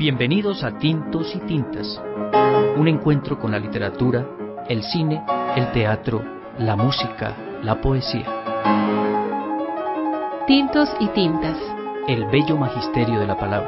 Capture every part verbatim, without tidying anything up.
Bienvenidos a Tintos y Tintas, un encuentro con la literatura, el cine, el teatro, la música, la poesía. Tintos y Tintas, el bello magisterio de la palabra.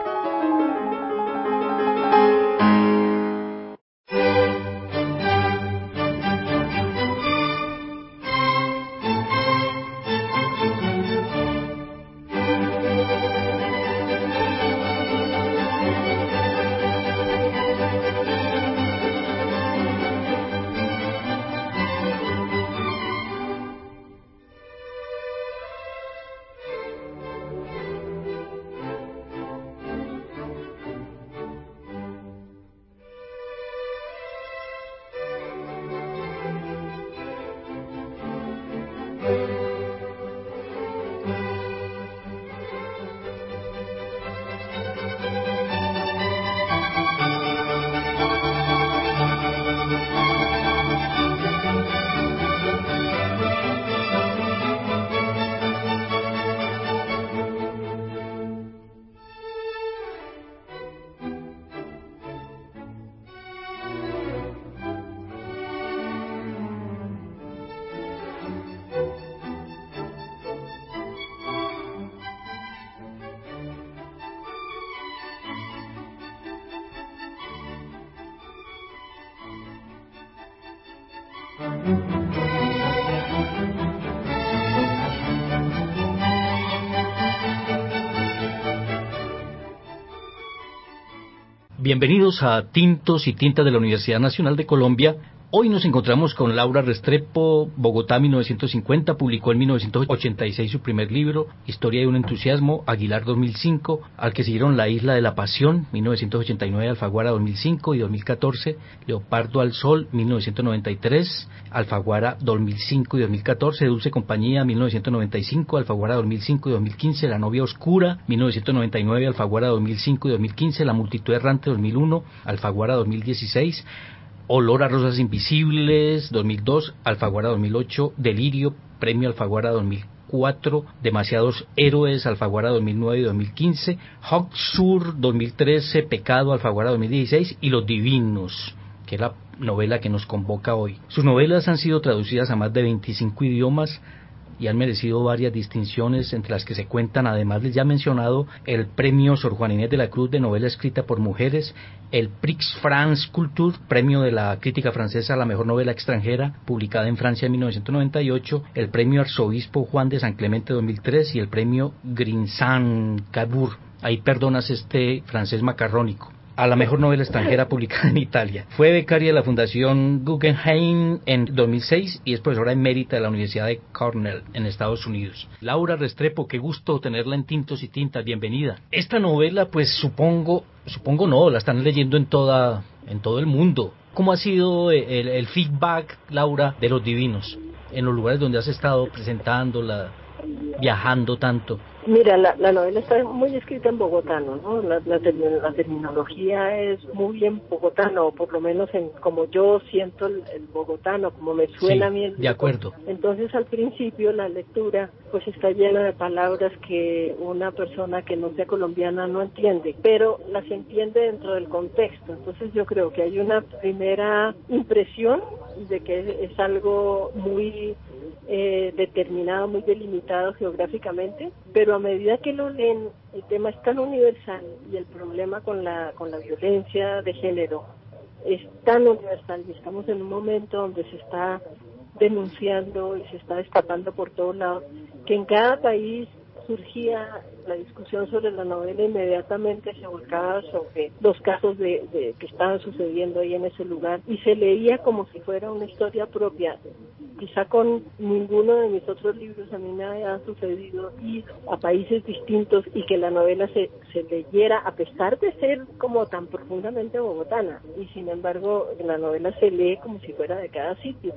Bienvenidos a Tintos y Tintas de la Universidad Nacional de Colombia. Hoy nos encontramos con Laura Restrepo. Bogotá, mil novecientos cincuenta, publicó en mil novecientos ochenta y seis su primer libro, Historia de un entusiasmo, Aguilar dos mil cinco, al que siguieron La Isla de la Pasión, mil novecientos ochenta y nueve, Alfaguara dos mil cinco y dos mil catorce, Leopardo al Sol, mil novecientos noventa y tres, Alfaguara dos mil cinco y dos mil catorce, Dulce Compañía, mil novecientos noventa y cinco, Alfaguara dos mil cinco y dos mil quince, La Novia Oscura, mil novecientos noventa y nueve, Alfaguara dos mil cinco y dos mil quince, La Multitud Errante dos mil uno, Alfaguara dos mil dieciséis, Olor a Rosas Invisibles dos mil dos, Alfaguara dos mil ocho, Delirio, Premio Alfaguara dos mil cuatro, Demasiados Héroes, Alfaguara dos mil nueve y dos mil quince, Hawk Sur dos mil trece, Pecado, Alfaguara dos mil dieciséis y Los Divinos, que es la novela que nos convoca hoy. Sus novelas han sido traducidas a más de veinticinco idiomas y han merecido varias distinciones, entre las que se cuentan, además del ya mencionado, el Premio Sor Juana Inés de la Cruz de novela escrita por mujeres, el Prix France Culture, premio de la crítica francesa a la mejor novela extranjera, publicada en Francia en mil novecientos noventa y ocho, el Premio Arzobispo Juan de San Clemente dos mil tres y el Premio Grinzan-Cavour, ahí perdonas este francés macarrónico, a la mejor novela extranjera publicada en Italia. Fue becaria de la Fundación Guggenheim en dos mil seis y es profesora emérita de la Universidad de Cornell en Estados Unidos. Laura Restrepo, qué gusto tenerla en Tintos y Tintas, bienvenida. Esta novela, pues supongo, supongo no, la están leyendo en toda, en todo el mundo. ¿Cómo ha sido el, el feedback, Laura, de Los Divinos, en los lugares donde has estado presentándola, viajando tanto? Mira, la, la novela está muy escrita en bogotano, ¿no? La, la, la terminología es muy en bogotano, o por lo menos en como yo siento el, el bogotano, como me suena sí, a mí el de acuerdo. Entonces, al principio, la lectura pues está llena de palabras que una persona que no sea colombiana no entiende, pero las entiende dentro del contexto. Entonces, yo creo que hay una primera impresión de que es algo muy eh, determinado, muy delimitado geográficamente, pero a medida que lo leen, el tema es tan universal y el problema con la con la violencia de género es tan universal y estamos en un momento donde se está denunciando y se está destapando por todos lados, que en cada país surgía la discusión sobre la novela, inmediatamente se volcaba sobre los casos de, de que estaban sucediendo ahí en ese lugar y se leía como si fuera una historia propia. Quizá con ninguno de mis otros libros a mí me ha sucedido ir a países distintos y que la novela se, se leyera a pesar de ser como tan profundamente bogotana, y sin embargo la novela se lee como si fuera de cada sitio,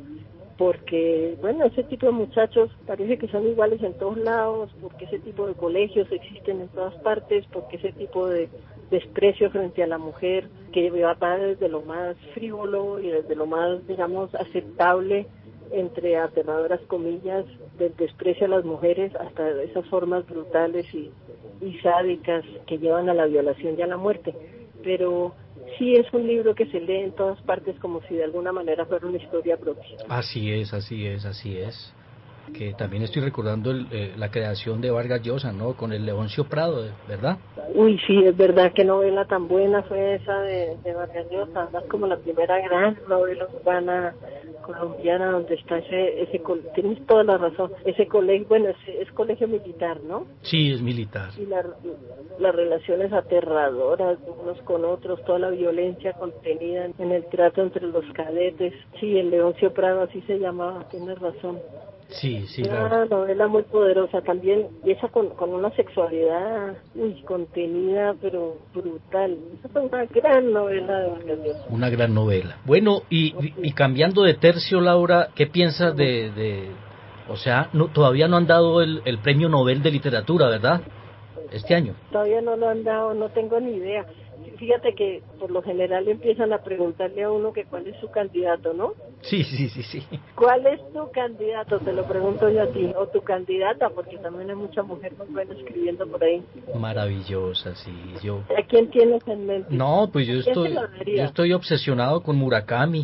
porque bueno, ese tipo de muchachos parece que son iguales en todos lados, porque ese tipo de colegios existen en todas partes, porque ese tipo de desprecio frente a la mujer que va desde lo más frívolo y desde lo más, digamos, aceptable, entre aterradoras comillas, del desprecio a las mujeres hasta esas formas brutales y, y sádicas que llevan a la violación y a la muerte. pero sí es un libro que se lee en todas partes como si de alguna manera fuera una historia propia. Así es, así es, así es. Que también estoy recordando el, eh, la creación de Vargas Llosa, ¿no? Con el Leoncio Prado, ¿verdad? Uy, sí, es verdad, qué novela tan buena fue esa de, de Vargas Llosa, además como la primera gran novela urbana colombiana donde está ese, ese tienes toda la razón, ese colegio, bueno, es, es colegio militar, ¿no? Sí, es militar. Y la, las relaciones aterradoras unos con otros, toda la violencia contenida en el trato entre los cadetes, sí, el Leoncio Prado, así se llamaba, tienes razón. Sí, sí, Una la... novela muy poderosa también, y esa con, con una sexualidad uy, contenida, pero brutal. Esa fue una gran novela de Vargas Llosa. Una gran novela. Bueno, y, y, y cambiando de tercio, Laura, ¿qué piensas de... de o sea, no, todavía no han dado el, el premio Nobel de Literatura, ¿verdad? Este año. Todavía no lo han dado, no tengo ni idea. Fíjate que por lo general empiezan a preguntarle a uno que cuál es su candidato, ¿no? Sí, sí, sí, sí. ¿Cuál es tu candidato? Te lo pregunto yo a ti. O tu candidata, porque también hay mucha mujer muy buena escribiendo por ahí. Maravillosa, sí. Yo... ¿A quién tienes en mente? No, pues ¿A yo quién se lo estoy, yo daría? estoy obsesionado con Murakami.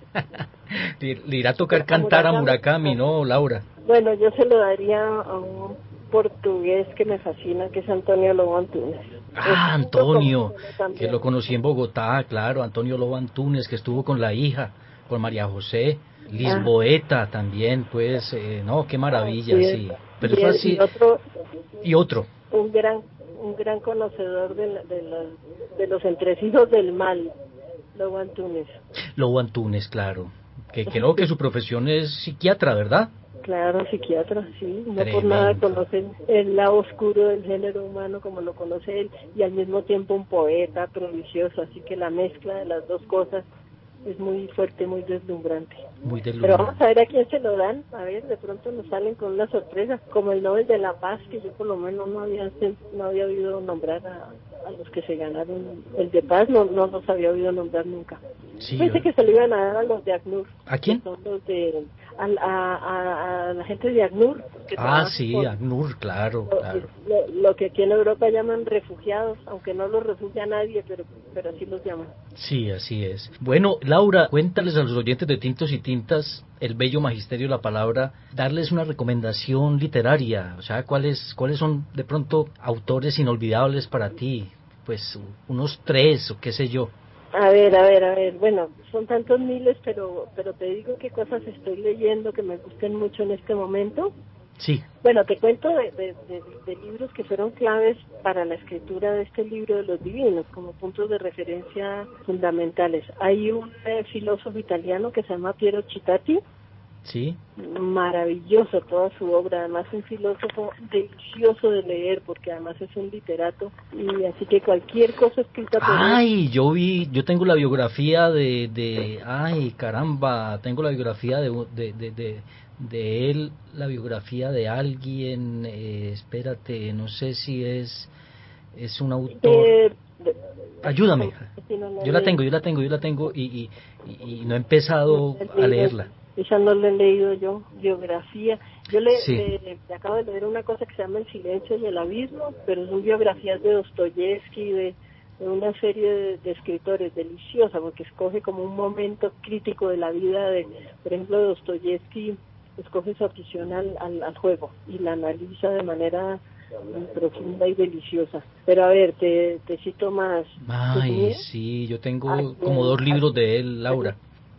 le, le irá a tocar A cantar a Murakami. Murakami, ¿no, Laura? Bueno, yo se lo daría a un portugués que me fascina, que es Antonio Lobo Antunes. Ah, Oscuro como Antonio, cielo que también. lo conocí en Bogotá, claro, Antonio Lobo Antunes, que estuvo con la hija, con María José, Ah, Lisboeta también, pues, eh, no, qué maravilla, así es. sí. Pero Y, eso el- y así, otro, y otro, un gran, un gran conocedor de, la- de, la- de los entresijos del mal, Lobo Antunes. Lobo Antunes, claro, que creo que su profesión es psiquiatra, ¿verdad? Claro, psiquiatra, sí, no por nada Tremendo. conoce el lado oscuro del género humano como lo conoce él, y al mismo tiempo un poeta prodigioso, así que la mezcla de las dos cosas es muy fuerte, muy deslumbrante. Muy Pero vamos a deslumbrante. ver a quién se lo dan, a ver, de pronto nos salen con una sorpresa, como el Nobel de la Paz, que yo por lo menos no había no había oído nombrar a, a los que se ganaron el de Paz, no, no los había oído nombrar nunca. Sí, yo... Pensé que se lo iban a dar a los de ACNUR, ¿A que quién? son los de, a, a, a, a la gente de ACNUR, que Ah, trabaja sí, con ACNUR, claro, lo, claro. lo, lo que aquí en Europa llaman refugiados, aunque no los refugia nadie, pero, pero así los llaman. Sí, así es. Bueno, Laura, cuéntales a los oyentes de Tintos y Tintas el bello magisterio de la palabra, darles una recomendación literaria, o sea, cuáles cuáles son de pronto autores inolvidables para ti, pues unos tres o qué sé yo. A ver, a ver, a ver, bueno, son tantos miles, pero pero te digo qué cosas estoy leyendo que me gusten mucho en este momento. Sí, Bueno, te cuento de, de, de, de libros que fueron claves para la escritura de este libro de los divinos, como puntos de referencia fundamentales. Hay un eh, filósofo italiano que se llama Piero Citati, sí. maravilloso toda su obra, además un filósofo delicioso de leer, porque además es un literato, y así que cualquier cosa escrita por él. Ay, yo vi, yo tengo la biografía de, de, ay, caramba, tengo la biografía de, de, de, de, de él, la biografía de alguien, eh, espérate, no sé si es, es un autor. Eh, de- Ayúdame. si no la he Yo la tengo, leído. yo la tengo, yo la tengo y, y, y- y no he No empezado la he a leído, leerla. esa no la he leído yo, biografía. Yo le, Sí. le, le acabo de leer una cosa que se llama El silencio y el abismo, pero son biografías de Dostoyevsky, de, de una serie de, de escritores, deliciosa, porque escoge como un momento crítico de la vida de, por ejemplo, Dostoyevsky escoge su afición al, al, al juego y la analiza de manera muy profunda y deliciosa. Pero a ver, te, te cito más. Ay, sí, yo ¿A tengo como quién? dos ¿A libros de él, quién? Laura.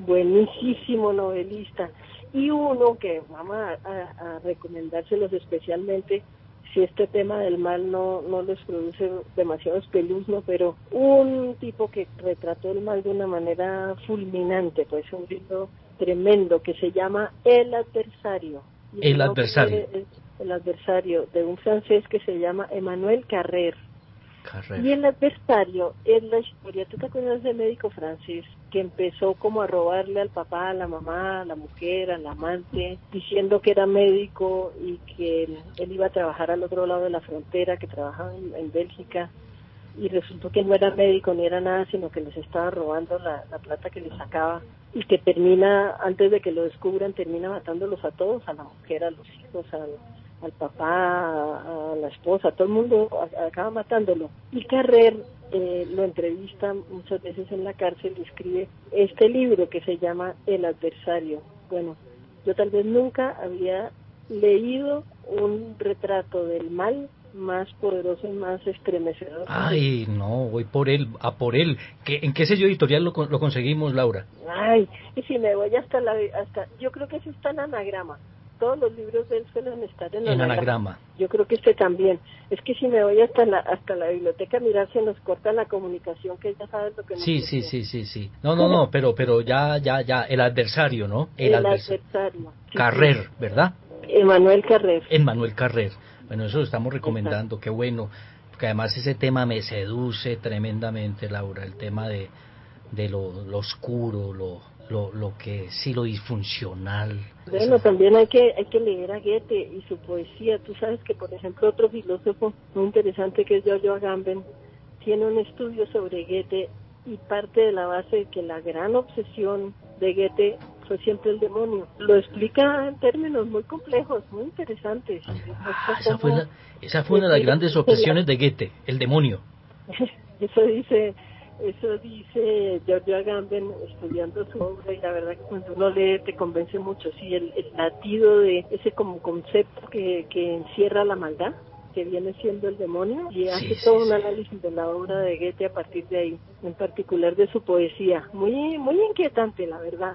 Buenísimo novelista. Y uno que vamos a, a, a recomendárselos especialmente, si este tema del mal no, no les produce demasiado espeluzno, pero un tipo que retrató el mal de una manera fulminante, pues un libro tremendo que se llama El adversario. Y el El nombre adversario. es El adversario, de un francés que se llama Emmanuel Carrère. Carrer. Y el adversario es la historia, ¿tú te acuerdas del médico francés que empezó como a robarle al papá, a la mamá, a la mujer, al amante, diciendo que era médico y que él iba a trabajar al otro lado de la frontera, que trabajaba en, en Bélgica, y resultó que no era médico ni era nada, sino que les estaba robando la, la plata que les sacaba y que termina, antes de que lo descubran, termina matándolos a todos, a la mujer, a los hijos, al, al papá, a, a la esposa, a todo el mundo a, acaba matándolo. Y Carrer eh, lo entrevista muchas veces en la cárcel y escribe este libro que se llama El adversario. Bueno, yo tal vez nunca había leído un retrato del mal más poderoso y más estremecedor. Ay, no, voy por él, a por él. ¿Qué, ¿En qué sello editorial lo, lo conseguimos, Laura? Ay, y si me voy hasta la, hasta, yo creo que eso está en anagrama. Todos los libros de él suelen estar en, En anagrama. anagrama. Yo creo que este también. Es que si me voy hasta la, hasta la biblioteca a mirar, se nos corta la comunicación, que ya sabes lo que nos Sí, decía. sí, sí, sí, sí. No, no, no, pero, pero ya, ya, ya, el adversario, ¿no? El, El adversario. adversario. Sí, Carrer, sí. ¿verdad? Emanuel Carrer. Emmanuel Carrer. Bueno, eso lo estamos recomendando, Exacto. qué bueno. Porque además ese tema me seduce tremendamente, Laura. El tema de, de lo, lo oscuro, lo, lo, lo que sí, lo disfuncional. Bueno, Esa... también hay que hay que leer a Goethe y su poesía. Tú sabes que, por ejemplo, otro filósofo muy interesante que es Giorgio Agamben tiene un estudio sobre Goethe y parte de la base de que la gran obsesión de Goethe fue siempre el demonio. Lo explica en términos muy complejos, muy interesantes. Ah, Demuestra esa fue, cómo la, esa fue una de las ese, grandes ese, obsesiones de Goethe, el demonio. Eso dice, eso dice Giorgio Agamben estudiando su obra, y la verdad que cuando uno lee te convence mucho. Sí, el, el latido de ese como concepto que, que encierra la maldad, que viene siendo el demonio, y Sí, hace sí, todo un sí. análisis de la obra de Goethe a partir de ahí, en particular de su poesía. Muy, muy inquietante, la verdad.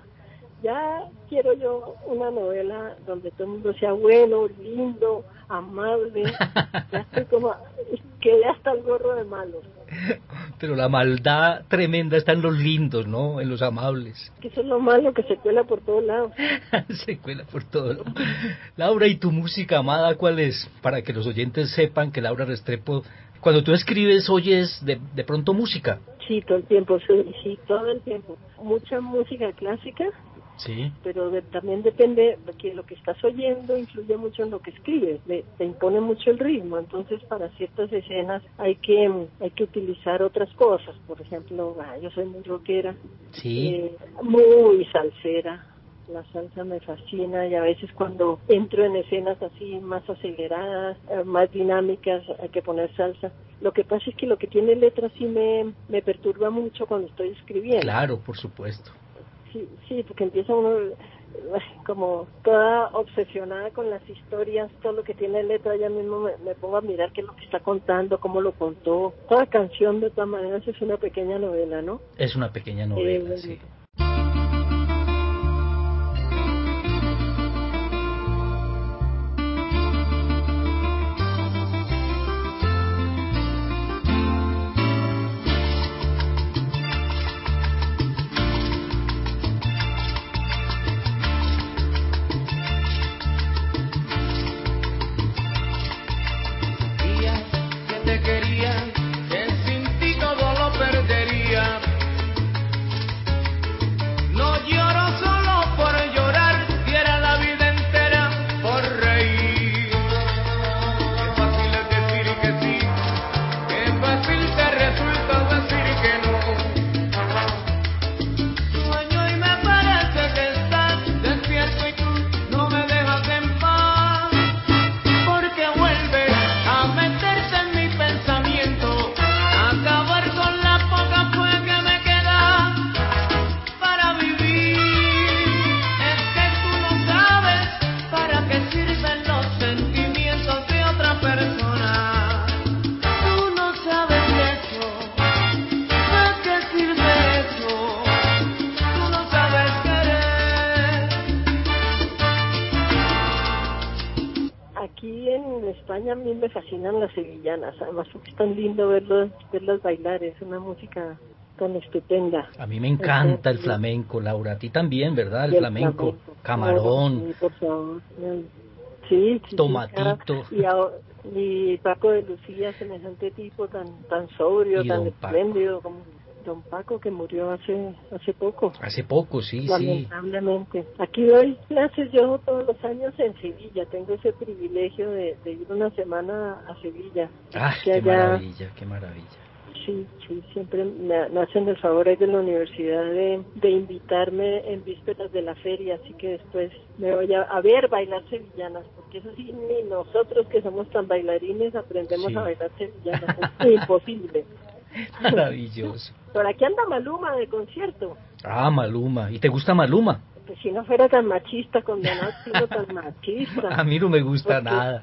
Ya quiero yo una novela donde todo el mundo sea bueno, lindo, amable. Ya estoy como, quedé hasta el gorro de malos. Pero la maldad tremenda está en los lindos, ¿no? En los amables. Que eso es lo malo, que se cuela por todos lados. Se cuela por todo lado. Laura, ¿y tu música amada cuál es? Para que los oyentes sepan que Laura Restrepo, cuando tú escribes, oyes de, de pronto música. Sí, todo el tiempo, sí, sí, todo el tiempo. Mucha música clásica, Sí. pero de, también depende de que lo que estás oyendo influye mucho en lo que escribes, le, te impone mucho el ritmo. Entonces, para ciertas escenas hay que hay que utilizar otras cosas. Por ejemplo, ah, yo soy muy rockera, Sí. eh, muy salsera. La salsa me fascina, y a veces cuando entro en escenas así más aceleradas, eh, más dinámicas, hay que poner salsa. Lo que pasa es que lo que tiene letras sí me, me perturba mucho cuando estoy escribiendo. Claro, por supuesto. Sí, sí, porque empieza uno eh, como toda obsesionada con las historias, todo lo que tiene letra, ya mismo me, me pongo a mirar qué es lo que está contando, cómo lo contó. Toda canción, de todas maneras, es una pequeña novela, ¿no? Es una pequeña novela, Eh, sí. Que te quería, que sin ti todo lo perdería. No lloro solo por llorar, diera la vida entera por reír. Qué fácil es decir que sí, qué fácil te resulta decir que no. Sueño y me parece que estás despierto y tú no me dejas en paz, porque vuelves a meterte en mi pensamiento, a acabar con la poca fe que me queda para vivir. Es que tú no sabes para qué sirven los sentimientos de otra persona. Tú no sabes eso, ¿para qué sirve eso? Tú no sabes querer. Aquí en España a mí me fascinan las sevillanas, además porque es tan lindo verlos, verlas bailar, es una música tan estupenda. A mí me encanta el Entonces, flamenco, Laura. A ti también, ¿verdad? El y el flamenco. flamenco. Oh, Camarón, sí, por favor. Ay, sí, sí, sí. ah, tomatito. Y, a- y Paco de Lucía, semejante tipo tan tan sobrio, Y tan don Paco. espléndido como don Paco, que murió hace hace poco, Hace poco, sí, sí. lamentablemente. Aquí doy clases yo todos los años en Sevilla. Tengo ese privilegio de, de ir una semana a Sevilla. Ah, Así que qué allá, maravilla, qué maravilla. sí, sí, siempre me, me hacen el favor ahí de la universidad de, de invitarme en vísperas de la feria, así que después me voy a, a ver bailar sevillanas, porque eso sí, ni nosotros que somos tan bailarines aprendemos a Sí. bailar sevillanas, es imposible. Maravilloso. Por aquí anda Maluma de concierto. Ah, Maluma. ¿Y te gusta Maluma? Pues si no fuera tan machista, condenado, siendo tan machista. A mí no me gusta Porque, nada.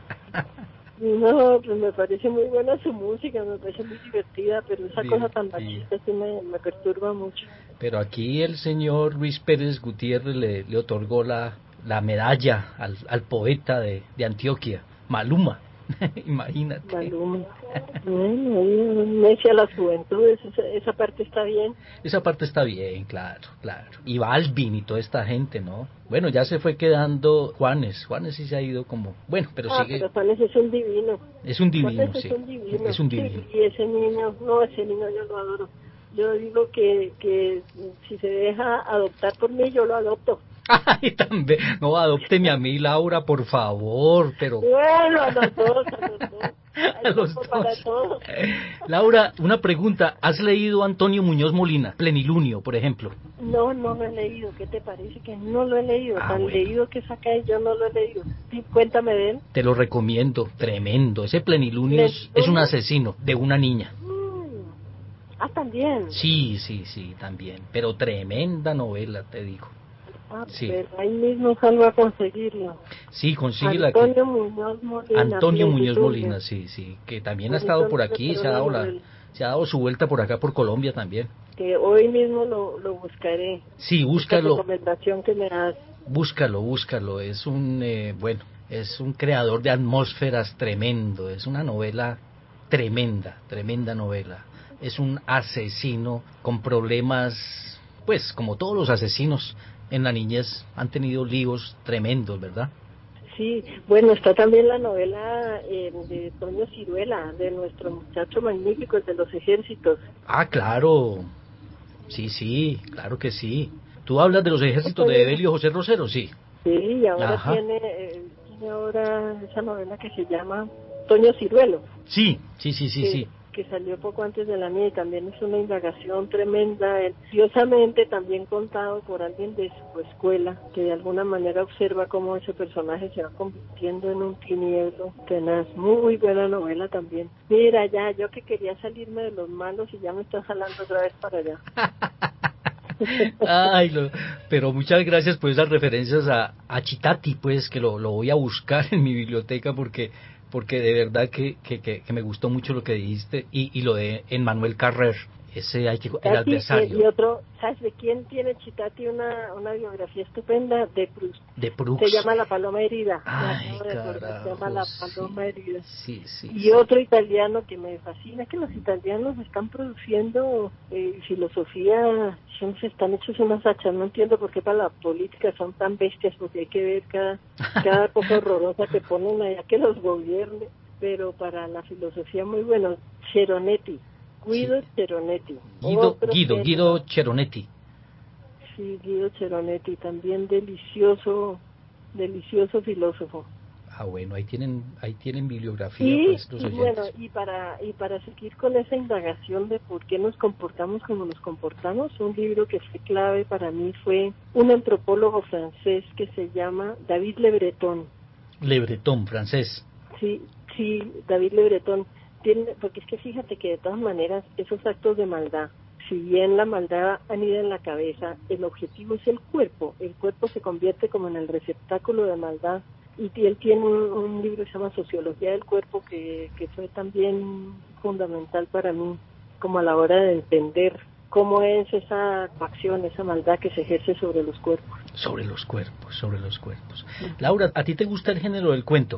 no, pues me parece muy buena su música, me parece muy divertida, pero esa cosa tan Divertida. machista sí me, me perturba mucho. Pero aquí el señor Luis Pérez Gutiérrez le, le otorgó la, la medalla al, al poeta de, de Antioquia, Maluma. Imagínate. Maluma. Bueno, ahí Messi a las juventudes, esa, esa parte está bien. Esa parte está bien, claro, claro. Y Balvin y toda esta gente, ¿no? Bueno, ya se fue quedando Juanes. Juanes sí se ha ido como... Bueno, pero Ah, sigue... pero Juanes es un divino. Es un divino, Juanes es sí. un divino. Es un Sí, divino. y ese niño, no, ese niño yo lo adoro. Yo digo que, que si se deja adoptar por mí, yo lo adopto. Ay, también. No, adópteme a mí, Laura, por favor, pero... Bueno, a los dos, a los dos. A Hay los tiempo para dos. todos. Laura, una pregunta. ¿Has leído a Antonio Muñoz Molina, Plenilunio, por ejemplo? No, no lo he leído. ¿Qué te parece que no lo he leído? Ah, Tan bueno. leído que saca él, yo no lo he leído. Sí, cuéntame de él. Te lo recomiendo, tremendo. Ese Plenilunio es, es un ¿Plenilunio? asesino de una niña. Mm. Ah, también. Sí, sí, sí, también. Pero tremenda novela, te digo. Ah, Sí, pero ahí mismo salgo a conseguirlo. sí, consíguela que... Antonio Muñoz Molina, Antonio Muñoz Plenilunio. Molina, sí, sí, que también ha Bonito estado por nombre aquí, para se ha una dado la, novela. se ha dado su vuelta por acá por Colombia también. Que hoy mismo lo, lo buscaré. Sí, Esta búscalo, recomendación que me das. búscalo, búscalo. Es un, eh, bueno, es un creador de atmósferas tremendo. Es una novela tremenda, tremenda novela. Es un asesino con problemas, pues, como todos los asesinos en la niñez han tenido líos tremendos, ¿verdad? Sí, bueno, está también la novela eh, de Toño Ciruela, de nuestro muchacho magnífico, el de los ejércitos. Ah, claro. Sí, sí, claro que sí. ¿Tú hablas de los ejércitos de Toño- Evelio José Rosero? Sí. Sí, y ahora Ajá. tiene, eh, tiene ahora esa novela que se llama Toño Ciruelo, Sí, sí, sí, sí, que, sí. que salió poco antes de la mía y también es una indagación tremenda, eh, curiosamente también contado por alguien de su escuela, que de alguna manera observa cómo ese personaje se va convirtiendo en un tinieblo tenaz. Muy buena novela también. Mira, ya, yo que quería salirme de los malos y ya me estás jalando otra vez para allá. Ay, lo- pero muchas gracias por esas referencias a, a Chitati, pues que lo, lo voy a buscar en mi biblioteca porque porque de verdad que, que, que, que me gustó mucho lo que dijiste y, y lo de Emmanuel Carrer, ese hay que, el Chitati, eh, y adversario otro, ¿sabes de quién tiene Chitati una, una biografía estupenda? De Proust. de Se Proust. llama La Paloma Herida, me Ay, acabo de acordar, se llama carajo, La sí, Paloma Herida. sí, sí, Y sí. otro italiano que me fascina, que los italianos están produciendo eh, filosofía, son, se están hechos unas hachas, no entiendo por qué para la política son tan bestias, porque hay que ver cada, cada cosa horrorosa que ponen allá que los gobierne, pero para la filosofía muy bueno, Ceronetti, Sí. Guido Ceronetti, Guido, otro Guido, genio, Guido Cheronetti. sí, Guido Ceronetti, también delicioso, delicioso filósofo. Ah, bueno, ahí tienen, ahí tienen bibliografía, Y, pues, los y bueno, oyentes. y para y para seguir con esa indagación de por qué nos comportamos como nos comportamos, un libro que fue clave para mí fue un antropólogo francés que se llama David Le Breton. Le Breton, francés. Sí, sí, David Le Breton tiene, porque es que fíjate que de todas maneras esos actos de maldad, si bien la maldad anida en la cabeza, el objetivo es el cuerpo. El cuerpo se convierte como en el receptáculo de maldad. Y él tiene un, un libro que se llama Sociología del Cuerpo que, que fue también fundamental para mí, como a la hora de entender cómo es esa acción, esa maldad que se ejerce sobre los cuerpos. Sobre los cuerpos, sobre los cuerpos. Laura, ¿a ti te gusta el género del cuento?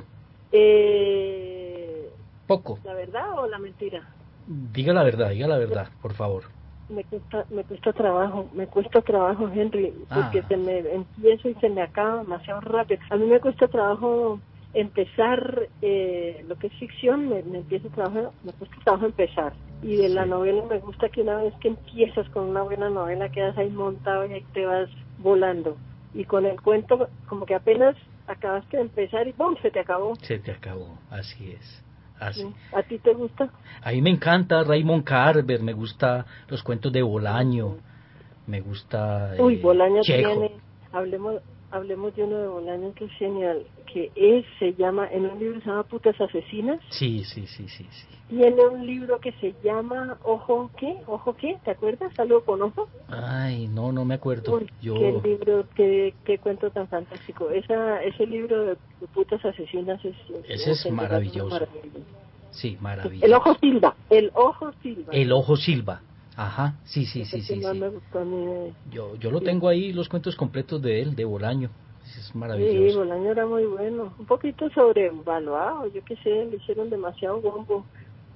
Eh, Poco. ¿La verdad o la mentira? Diga la verdad, diga la verdad, por favor. Me cuesta, me cuesta trabajo, me cuesta trabajo, Henry, porque Ah, se me empiezo y se me acaba demasiado rápido. A mí me cuesta trabajo empezar eh, lo que es ficción, me, me empieza trabajo, me cuesta trabajo empezar. Y de la sí. novela me gusta que una vez que empiezas con una buena novela quedas ahí montado y ahí te vas volando. Y con el cuento como que apenas acabaste de empezar y ¡pum! Se te acabó. Se te acabó, así es. Así. ¿Sí? ¿A ti te gusta? A mí me encanta Raymond Carver, me gusta los cuentos de Bolaño, me gusta Uy, eh, Bolaño Chejo. tiene, hablemos, hablemos de uno de Bolaño que es genial, que es, se llama, en un libro se llama Putas Asesinas. Sí, sí, sí, sí, sí. Tiene un libro que se llama Ojo ¿qué? ¿Ojo qué? ¿Te acuerdas? ¿Algo con ojo? Ay, no, no me acuerdo. Uy, Yo... qué libro, qué, qué cuento tan fantástico. Esa, ese libro de, de Putas Asesinas es, Ese es es en verdad una maravilloso. maravilla. Sí, El Ojo maravilloso. Silva, el Ojo Silva. El Ojo Silva. Ajá, sí, sí, Ese sí, es el que sí, más sí. me gustó a mí. de- Yo, yo lo sí. tengo ahí, los cuentos completos de él, de Bolaño. Es Sí, maravilloso. Bolaño era muy bueno. Un poquito sobrevaluado, yo qué sé, le hicieron demasiado bombo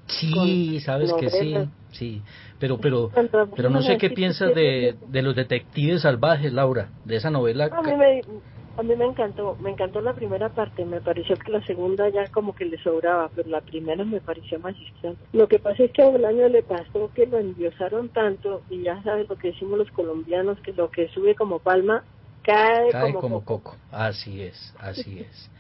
con Sí, sabes que novelas. sí, sí. Pero, pero, Cuando pero no aprenden a sé qué decir que piensas tiene- de, de los detectives salvajes, Laura, de esa novela. A mí ca- me, a mí me encantó, me encantó la primera parte, me pareció que la segunda ya como que le sobraba, pero la primera me pareció magistral. Lo que pasa es que a Bolaño le pasó que lo endiosaron tanto, y ya sabes lo que decimos los colombianos, que lo que sube como palma, cae Cae como como coco. coco. Así es, así es.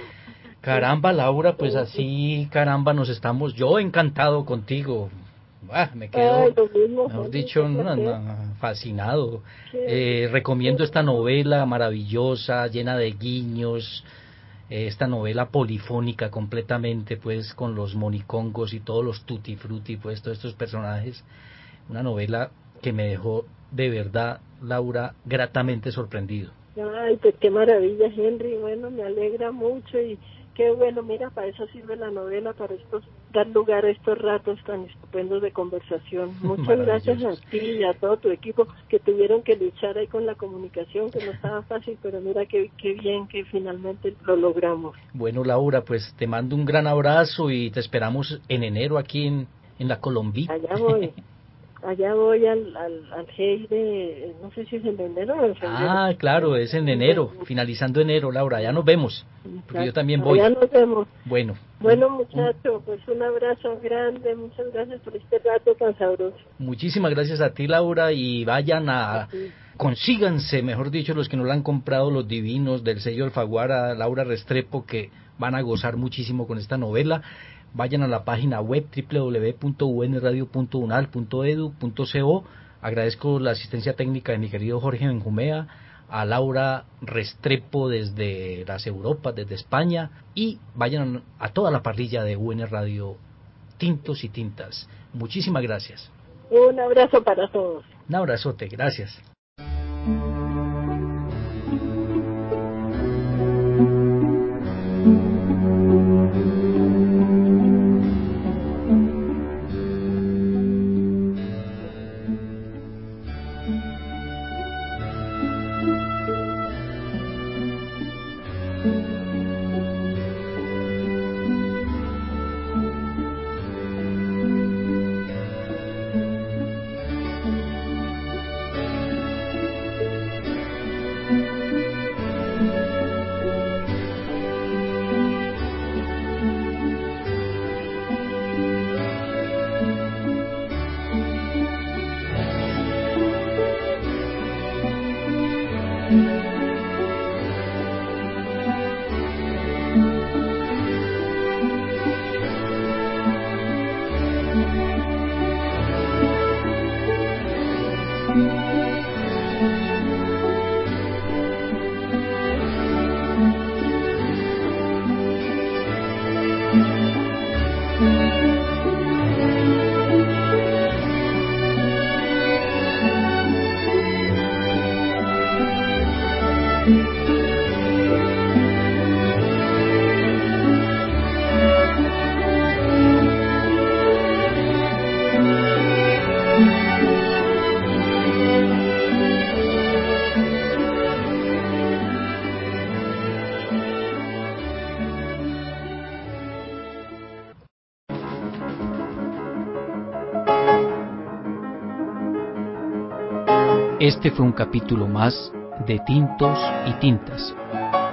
Caramba, Laura, pues así, caramba, nos estamos. Yo encantado contigo. Ah, me Ay, quedo, lo mismo, mejor Henry, qué dicho, na- placer. na- fascinado. Qué, Eh, qué recomiendo esta bueno. novela maravillosa, llena de guiños, eh, esta novela polifónica completamente, pues, con los monicongos y todos los tutti frutti, pues, todos estos personajes. Una novela que me dejó, de verdad, Laura, gratamente sorprendido. Ay, pues qué maravilla, Henry. Bueno, me alegra mucho y qué bueno. Mira, para eso sirve la novela, para estos, dar lugar a estos ratos tan estupendos de conversación. Muchas gracias a Maravillosos. ti y a todo tu equipo que tuvieron que luchar ahí con la comunicación, que no estaba fácil, pero mira qué, qué bien que finalmente lo logramos. Bueno, Laura, pues te mando un gran abrazo y te esperamos en enero aquí en, en la Colombia. Allá voy, allá voy al, al, al G I de, no sé si es en enero o en febrero. Ah, claro, es en enero, finalizando enero, Laura, ya nos vemos, porque yo Exacto. también voy. Allá nos vemos. Bueno, un, Bueno, un, muchacho, pues un abrazo grande, muchas gracias por este rato tan sabroso. muchísimas gracias a ti, Laura, y vayan A a, ti. consíganse, mejor dicho, los que no la han comprado, los divinos del sello Alfaguara, Laura Restrepo, que van a gozar muchísimo con esta novela. Vayan a la página web doble u doble u doble u punto u n radio punto unal punto e d u punto co. Agradezco la asistencia técnica de mi querido Jorge Benjumea, a Laura Restrepo desde las Europas, desde España, y vayan a toda la parrilla de U N Radio Tintos y Tintas. Muchísimas gracias. Un abrazo para todos. Un abrazote, gracias. Este fue un capítulo más de Tintos y Tintas,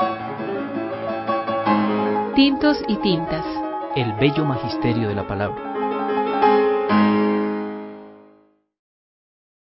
Tintos y Tintas. el bello magisterio de la palabra.